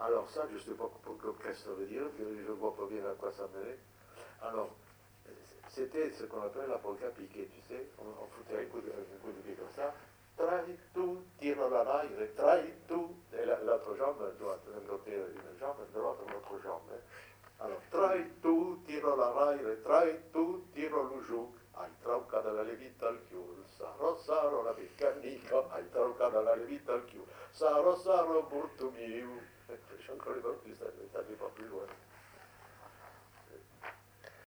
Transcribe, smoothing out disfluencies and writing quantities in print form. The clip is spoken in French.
Alors ça, je ne sais pas qu'est-ce que ça veut dire, je ne vois pas bien à quoi ça menait. Alors, c'était ce qu'on appelle la polka piquée, tu sais, on foutait un coup de pied comme ça, trai tout, tire la raille, trai tout, et l'autre jambe doit d'un côté une jambe, de l'autre l'autre jambe. Hein. Alors, trai tu, tiro la raire, trai tu, tiro lo giù, hai traucata la levita al chiù, saro la meccanica, hai traucata la levita al chiù, saro burto miu. C'è ancora i bambini, stanno pas più loin.